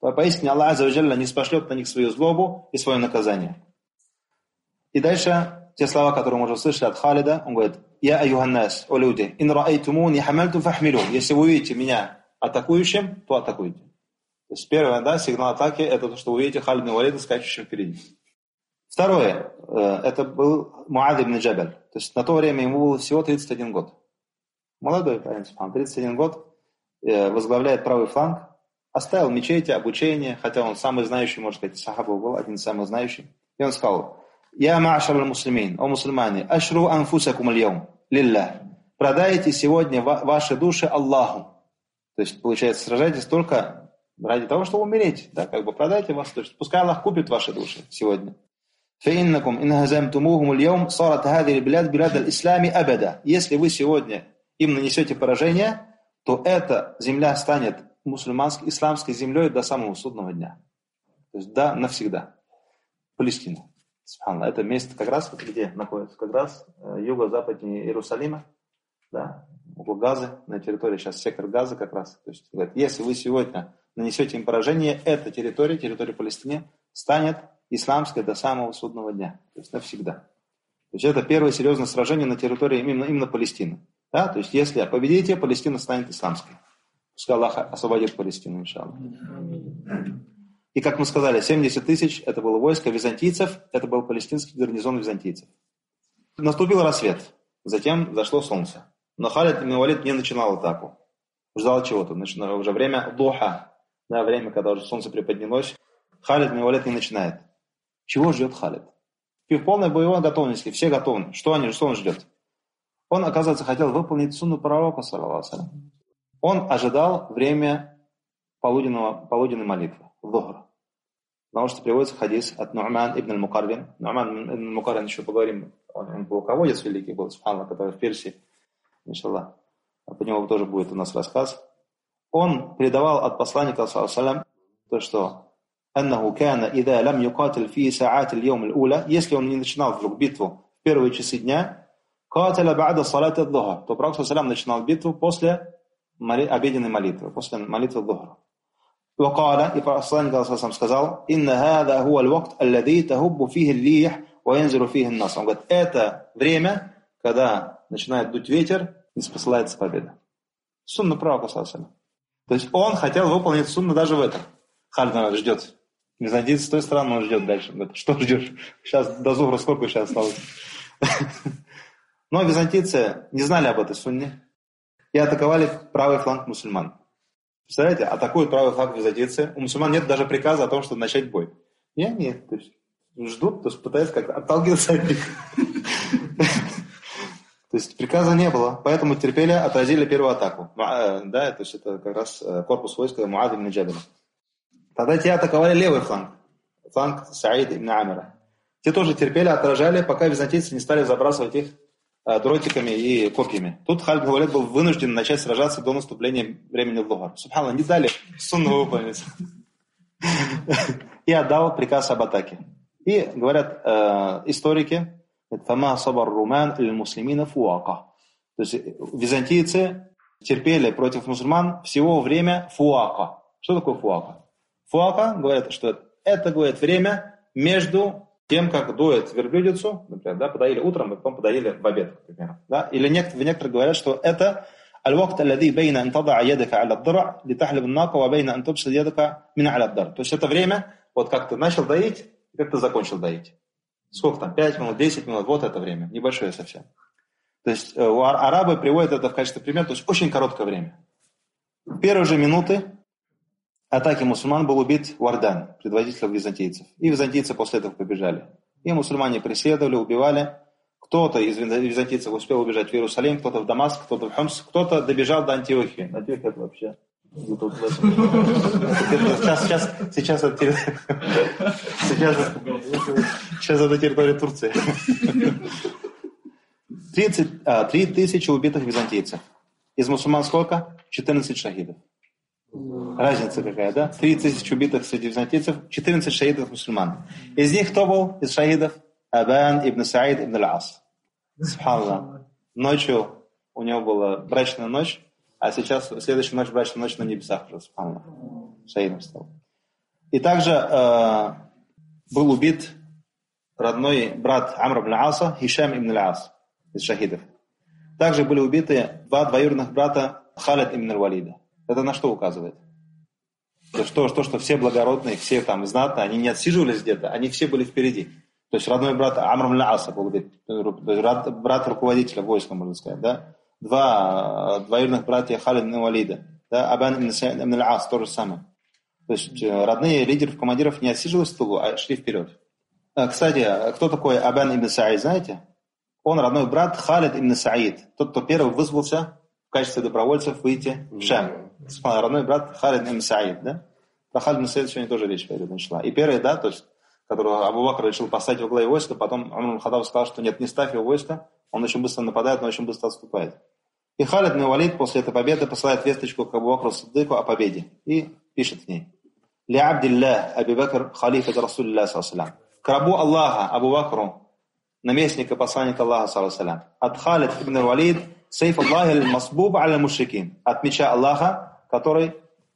Аллах Азза ва Джалля не спошлет на них свою злобу и свое наказание. И дальше те слова, которые мы уже слышали от Халида, он говорит: «Я аюханнас, о люди, ин раайтумуни хамальту фахмилу». Если вы увидите меня атакующим, то атакуйте. То есть первое, да, сигнал атаки, это то, что вы увидите Халид ибн Валида скачущим впереди. Второе, это был Муад ибн Джабаль. То есть на то время ему было всего тридцать один год. Молодой парень, тридцать один год, возглавляет правый фланг, оставил мечети, обучение, хотя он самый знающий, можно сказать, сахаба был, один из самых знающих. И он сказал: «Я ма'ашар аль-муслимин, о мусульмане, ашру анфусакум аль-яум, лиллах». Продайте сегодня ваши души Аллаху. То есть, получается, сражайтесь только ради того, чтобы умереть. Да, как бы продайте вас. То есть, пускай Аллах купит ваши души сегодня. فَإِنَّكُمْ إِنْ هَزَمْتُمُوهُمُ الْيَوْمِ صَارَتْ هَذِهِ الْبِلَادُ بِلَادَ الْإِسْلَامِ أَبَدًا. Если вы сегодня им нанесете поражение, то эта земля станет мусульманской, исламской землей до самого судного дня. То есть, да, навсегда. Палестина. Это место как раз, где находится как раз юго-западнее Иерусалима, да, около Газы, на территории сейчас сектор Газы как раз. То есть, говорят, если вы сегодня нанесете им поражение, эта территория, территория Палестины, станет исламской до самого судного дня. То есть навсегда. То есть это первое серьезное сражение на территории именно, именно Палестины. Да? То есть если победите, Палестина станет исламской. Пускай Аллах освободит Палестину, иншаллах. И как мы сказали, семьдесят тысяч это было войско византийцев, это был палестинский гарнизон византийцев. Наступил рассвет, затем зашло солнце. Но Халид ибн Валид не начинал атаку. Ждал чего-то. Уже время духа, да, время, когда уже солнце приподнялось. Халид ибн Валид не начинает. Чего ждет Халид? И в полной боевой готовности, все готовы. Что, они, что он ждет? Он, оказывается, хотел выполнить сунну пророка, саллаллаху алейхи ва саллям. Он ожидал время полуденного, полуденной молитвы, зухр. Потому что приводится хадис от Ну'ман ибн аль-Мукаррин. Ну'ман ибн аль-Мукаррин, еще поговорим, он, он полководец великий был, субханаллах, который в Персии, иншаллах. По нему тоже будет у нас рассказ. Он передавал от посланника, саллаллаху алейхи ва саллям, то, что أنه كان إذا لم يقاتل في ساعات اليوم الأولى, если он не начинал вдруг битву в первые часы дня, قاتل بعد صلاة الظهر, то Пророк саллаллаху начинал битву после обеденной молитвы, после молитвы ظهر. وقال, и посланник саллаллаху сказал: إن هذا هو الوقت الذي تهب فيه الريح وينزل فيه النصر. Он говорит, это время, когда начинает дуть ветер и спосылается победа. Сунна Пророка саллаллаху. То есть он хотел выполнить сунну даже в этом. Халид ждет. Византийцы с той стороны, он ждет дальше. Говорит, что ждешь? Сейчас до зухра сколько сейчас осталось? Но византийцы не знали об этой сунне и атаковали правый фланг мусульман. Представляете, атакуют правый фланг византийцы. У мусульман нет даже приказа о том, чтобы начать бой. И они то есть, ждут, то есть пытаются как-то отталкиваться от них. То есть приказа не было, поэтому терпели, отразили первую атаку. Да, то есть это как раз корпус войска Муад ибн Джабаля. Тогда те атаковали левый фланг, фланг Саид ибн Амира. Те тоже терпели, отражали, пока византийцы не стали забрасывать их э, дротиками и копьями. Тут Халид ибн Валид был вынужден начать сражаться до наступления времени Зухр. Субханаллах, не дали сунну выполнить. И отдал приказ об атаке. И говорят э, историки, «Фама сабар руман иль муслимина фуака». То есть византийцы терпели против мусульман всего время фуака. Что такое фуака? Фуака, говорят, что это, говорит, время между тем, как дует верблюдицу, например, да, подоили утром, и потом подоили в обед, например. Да? Или некоторые, некоторые говорят, что это الوقت الذي بين أن تضع يدك على الضرع لتحلب الناقة وبين أن تبسط يدك من على الضرع. То есть это время, вот как ты начал доить, и как ты закончил доить. Сколько там? пять минут, десять минут, вот это время, небольшое совсем. То есть арабы приводят это в качестве примера, то есть очень короткое время. В первые же минуты атаки мусульман был убит Вардан, предводитель византийцев. И византийцы после этого побежали. И мусульмане преследовали, убивали. Кто-то из византийцев успел убежать в Иерусалим, кто-то в Дамаск, кто-то в Хомс, кто-то добежал до Антиохии. Антиохия это вообще... Сейчас, сейчас, сейчас, это, сейчас, сейчас это территория Турции. Три тысячи убитых византийцев. Из мусульман сколько? четырнадцать шахидов. Разница какая, да? три тысячи убитых среди византийцев, четырнадцать шахидов мусульман. Из них кто был из шахидов? Абан ибн Саид ибн аль-Ас. Субханаллах. Ночью у него была брачная ночь, а сейчас следующая ночь брачная ночь на небесах уже. Субханаллах. Шахидом стал. И также э, был убит родной брат Амр ибн Аса, Хишам ибн Ас, из шахидов. Также были убиты два двоюродных брата Халид ибн аль-Валида. Это на что указывает? То, что, то, что все благородные, все там знатные, они не отсиживались где-то, они все были впереди. То есть родной брат Амр ибн Аса был убит, брат руководителя войска, можно сказать, да? Два двоюродных братья Халид ибн аль-Валида, да? Абан ибн аль-Ас, то же самое. То есть родные лидеров, командиров не отсиживались в тылу, а шли вперед. Кстати, кто такой Абан ибн Саид, знаете? Он родной брат Халид ибн Саид, тот, кто первый вызвался в качестве добровольцев выйти в Шам. Родной брат Халид ибн Саид, да? Про Халид ибн Саид сегодня тоже речь пойдет, шла. И первый, да, то есть, которого Абу Бакр решил поставить во главе войска, потом Умар ибн-Хаттаб сказал, что нет, не ставь его войско, он очень быстро нападает, но очень быстро отступает. И Халид ибн Валид после этой победы посылает весточку к Абу Бакру Сиддику о победе и пишет в ней: «Ли Абдиллах Аби Бакр халифат Расулиллах саллаллаху к рабу Аллаха Абу Бакру, наместника и посланника Аллаха саллаллаху от Халид ибн Валид сейф Аллахи аль-масбуб аля мушрикин, от меча Аллаха, который,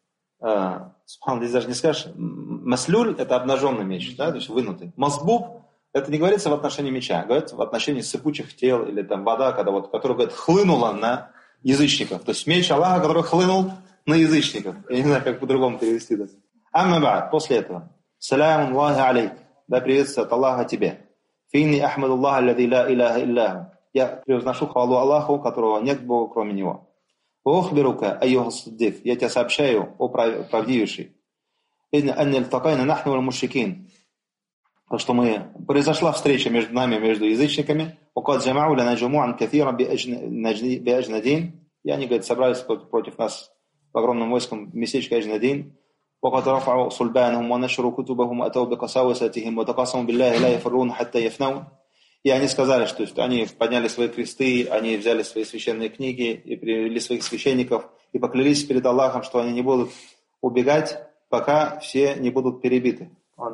э, здесь даже не скажешь, маслюль — это обнаженный меч, да, то есть вынутый. Масбуб — это не говорится в отношении меча, говорится в отношении сыпучих тел или там вода, когда вот, которая, говорит, хлынула на язычников. То есть меч Аллаха, который хлынул на язычников. Я не знаю, как по-другому перевести это. Амма ба'д, после этого. Салямун Аллахи алейк, да приветствие от Аллаха тебе. Финни ахмаду Аллаха аллади ла илляха илляху. Я превозношу хвалу Аллаху, которого нет Бога кроме Него. Ухбирука айюха сиддик, я тебя сообщаю, о правдивейший. Инна анна ильтакайна нахну валь мушрикин. То, что мы, произошла встреча между нами, между язычниками. Вакад джамау лана джумуан кафира би аджнадин. И они, говорят, собрались против нас в огромном войском в местечке Аджнадин. وقد رفعوا صلبانهم ونشروا كتبهم وأتوا بقساوستهم وتقاسموا بالله لا يفرون حتى يفنون. И они сказали, что они подняли свои кресты, они взяли свои священные книги и привели своих священников и поклялись перед Аллахом, что они не будут убегать, пока все не будут перебиты.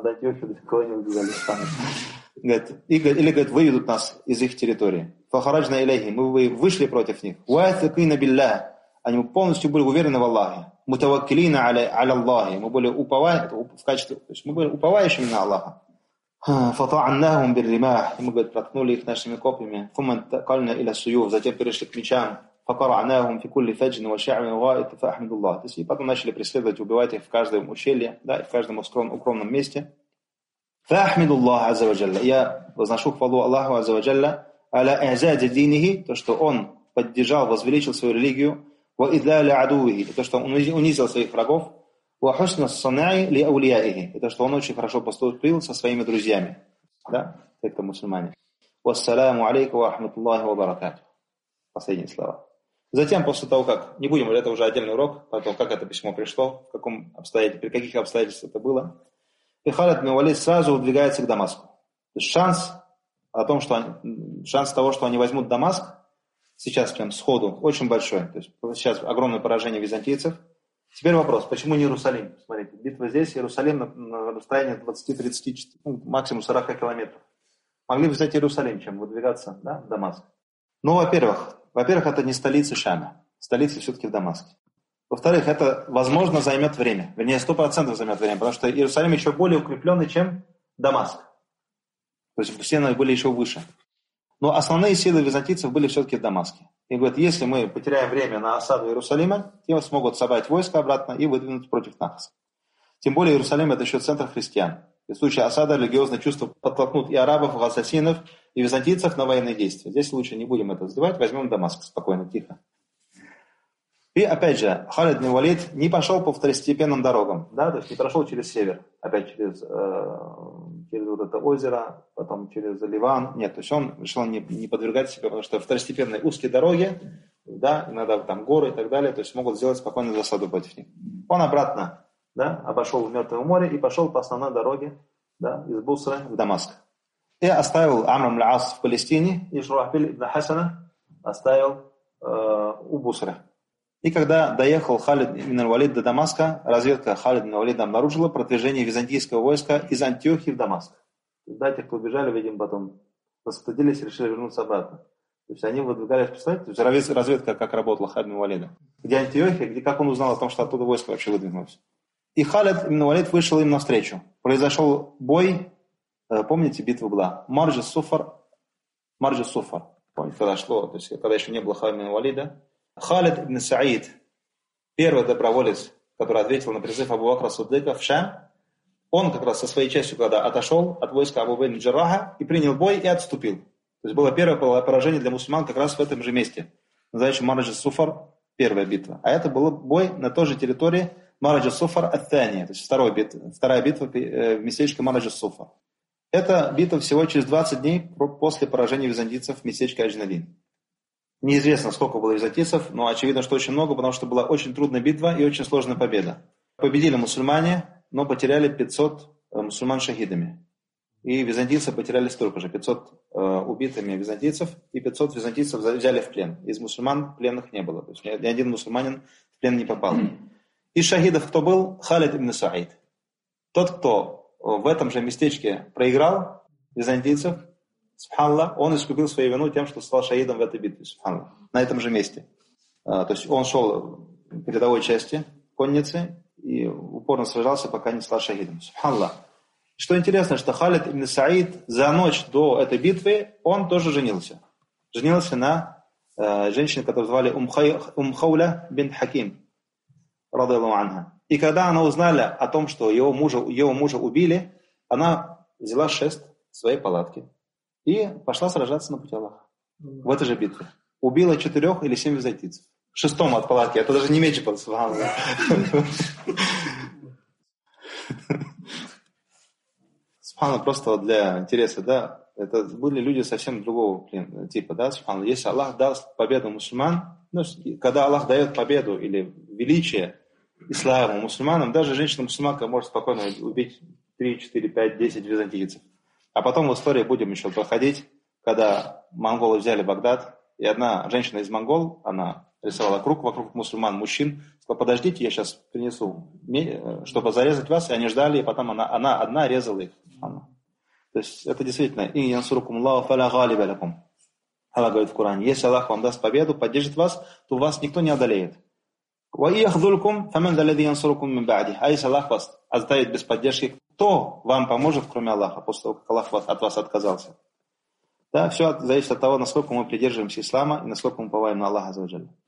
Или, говорит, выведут нас из их территории. Фахараджна иляхи, мы вышли против них. Уатакина билля, они полностью были уверены в Аллахе. Мутаваккилина аля Аллахи, мы были уповающими, в качестве, то есть мы были уповающими на Аллаха. Фата'аннахум бир-римах, мы, говорит, проткнули их нашими копьями. Фуман такальна иля суюф, затем перешли к мечам. Факарa'нахум фи кулли фаджин ва ша'вин гаит фахмидуллах. То есть и потом начали преследовать, убивать их в каждом ущелье, да, и в каждом укромном месте. Фахмидуллах азза ва джалла. Я возношу хвалу Аллаху азза ва джалла аля и'зади динихи, то, что он поддержал, возвеличил свою религию. Ва идляли адувихи, то, что он унизил своих врагов. Ва хусна санаи ли аулияихи, это, что он очень хорошо поступил со своими друзьями, да, это мусульмане. Вассаламу алейкум ва рахматуллахи ва баракату. Последние слова. Затем, после того, как, не будем, это уже отдельный урок, про то, как это письмо пришло, в каком обстоятельстве, при каких обстоятельствах это было. И Халид ибн Валид сразу выдвигается к Дамаску. То есть шанс о том, что они, шанс того, что они возьмут Дамаск, сейчас прям сходу очень большой. То есть сейчас огромное поражение византийцев. Теперь вопрос, почему не Иерусалим? Смотрите, битва здесь, Иерусалим на, на расстоянии двадцать-тридцать, ну, максимум сорок километров. Могли бы взять Иерусалим, чем выдвигаться, да, в Дамаск. Ну, во-первых, во-первых, это не столица Шама. Столица все-таки в Дамаске. Во-вторых, это, возможно, займет время. Вернее, сто процентов займет время, потому что Иерусалим еще более укрепленный, чем Дамаск. То есть стены были еще выше. Но основные силы византийцев были все-таки в Дамаске. И говорят, если мы потеряем время на осаду Иерусалима, те смогут собрать войско обратно и выдвинуть против нас. Тем более Иерусалим — это еще центр христиан. И в случае осады религиозные чувства подтолкнут и арабов, и ассасинов, и византийцев на военные действия. Здесь лучше не будем это сделать, возьмем Дамаск спокойно, тихо. И опять же, Халид ибн Валид не пошел по второстепенным дорогам, да, то есть не прошел через север, опять через, э, через вот это озеро, потом через Ливан. Нет, то есть он решил не, не подвергать себя, потому что второстепенные узкие дороги, да, иногда там горы и так далее, то есть могут сделать спокойную засаду против них. Он обратно, да, обошел в Мертвое море и пошел по основной дороге, да, из Бусры в Дамаск. И оставил Амр ибн Ас в Палестине, и Шурахбиль ибн Хасана оставил э, у Бусры. И когда доехал Халид ибн Валид до Дамаска, разведка Халид ибн Валида обнаружила продвижение византийского войска из Антиохии в Дамаск. Да, те, кто убежали, видимо, потом расстыдились и решили вернуться обратно. То есть они выдвигались, представляете, то есть разведка как работала Халид ибн Валида. Где Антиохия, где, как он узнал о том, что оттуда войско вообще выдвинулось. И Халид ибн Валид вышел им навстречу. Произошел бой помните, битва была? Марджа Суфар, Марджа Суфар. Помните, когда шло, то есть когда еще не было Халид ибн Валида. Халид ибн Саид, первый доброволец, который ответил на призыв Абу Бакра Сиддика в Шам, он как раз со своей частью, когда отошел от войска Абу Убайда Джарраха и принял бой и отступил. То есть было первое поражение для мусульман как раз в этом же месте. Называется Марджа Суфар, первая битва. А это был бой на той же территории Марджа Суфар Ат-Тания, то есть вторая битва, вторая битва в местечке Марджа Суфар. Это битва всего через двадцать дней после поражения византийцев в местечке Аджналин. Неизвестно, сколько было византийцев, но очевидно, что очень много, потому что была очень трудная битва и очень сложная победа. Победили мусульмане, но потеряли пятьсот мусульман шахидами. И византийцы потеряли столько же, пятьсот э, убитыми византийцев, и пятьсот византийцев взяли в плен. Из мусульман пленных не было, то есть ни один мусульманин в плен не попал. Из шахидов кто был? Халид ибн Саид. Тот, кто в этом же местечке проиграл византийцев, субханаллах, он искупил свою вину тем, что стал шахидом в этой битве, субханаллах, на этом же месте. Э, то есть он шел в передовой части конницы и упорно сражался, пока не стал шахидом. Субханаллах. Что интересно, что Халид ибн Саид за ночь до этой битвы, он тоже женился. Женился на э, женщине, которую звали Умхауля бинт Хаким. Радаллаху анха. И когда она узнала о том, что его мужа, его мужа убили, она взяла шест своей палатки и пошла сражаться на пути Аллаха. В этой же битве. Убила четырех или семь византийцев. Шестому от палатки. Это даже не меч был. Субханаллах, просто для интереса, да, это были люди совсем другого типа, да, субханаллах. Если Аллах даст победу мусульман, ну, когда Аллах дает победу или величие исламу мусульманам, даже женщина-мусульманка может спокойно убить три, четыре, пять, десять византийцев. А потом в истории будем еще проходить, когда монголы взяли Багдад, и одна женщина из монгол, она рисовала круг вокруг мусульман, мужчин, сказала: подождите, я сейчас принесу, чтобы зарезать вас, и они ждали, и потом она, она одна резала их. То есть это действительно, и янсурукум Аллаху фаля галиба лакум. Аллах говорит в Коране: если Аллах вам даст победу, поддержит вас, то вас никто не одолеет. Ва яхдулкум фаман заллади янсурукум мин ба'ди. А если Аллах вас оставит без поддержки, кто вам поможет, кроме Аллаха, после того, как Аллах от вас отказался? Да, все зависит от того, насколько мы придерживаемся ислама и насколько мы уповаем на Аллаха азза ва джалля.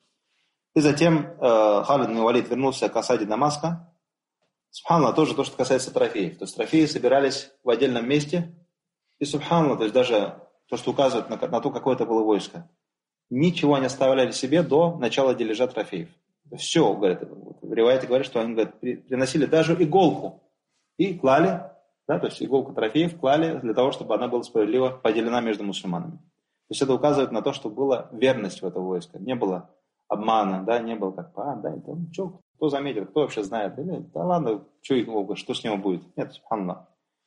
И затем э, Халид ибн Валид вернулся к осаде Дамаска. Субханаллах, тоже то, что касается трофеев. То есть трофеи собирались в отдельном месте. И субханаллах, то есть даже то, что указывает на, на то, какое это было войско. Ничего не оставляли себе до начала дележа трофеев. Все, говорят, в риваяте говорят, что они, говорят, приносили даже иголку. И клали, да, то есть иголку трофеев клали для того, чтобы она была справедливо поделена между мусульманами. То есть это указывает на то, что была верность в это войско. Не было обмана, да, не было как, а, да, это, что, кто заметил, кто вообще знает, или, да ладно, что, их, что с него будет. Нет, субханаллах.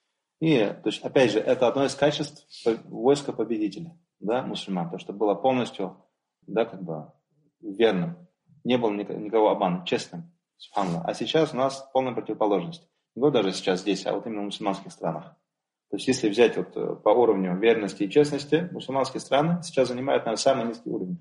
И, то есть, опять же, это одно из качеств войска победителя, да, мусульман, то, что было полностью, да, как бы, верным. Не было никого обмана, честным, субханаллах. А сейчас у нас полная противоположность. Не вот даже сейчас здесь, а вот именно в мусульманских странах. То есть, если взять вот по уровню верности и честности, мусульманские страны сейчас занимают, наверное, самый низкий уровень.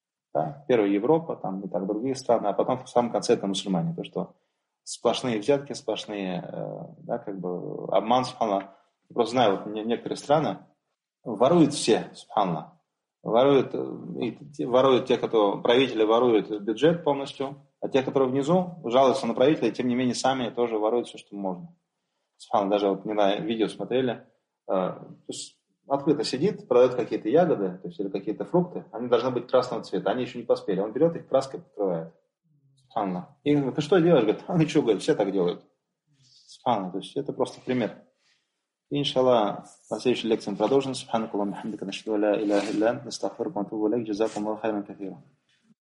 Да? Первая Европа, там и так другие страны, а потом в самом конце это мусульмане. То, что сплошные взятки, сплошные, да, как бы обман, субханаллах. Я просто знаю, вот некоторые страны воруют все, субханаллах. Воруют, и, воруют те, кто правители воруют бюджет полностью, а те, которые внизу, жалуются на правителя, и тем не менее сами тоже воруют все, что можно. Субханаллах, даже вот не на видео смотрели, то есть открыто сидит, продает какие-то ягоды, то есть или какие-то фрукты, они должны быть красного цвета, они еще не поспели. Он берет их, краской покрывает. Субханаллах. И говорит: ты что делаешь? Говорит: а ничего, говорит, все так делают. Субханаллах. То есть это просто пример. И, иншаллах, на следующей лекции мы продолжим. Субханакаллахумма ва бихамдика, нашхаду ан ла иляха илля анта, настагфирука ва натубу илейк. Джазакумуллаху хайран кафира.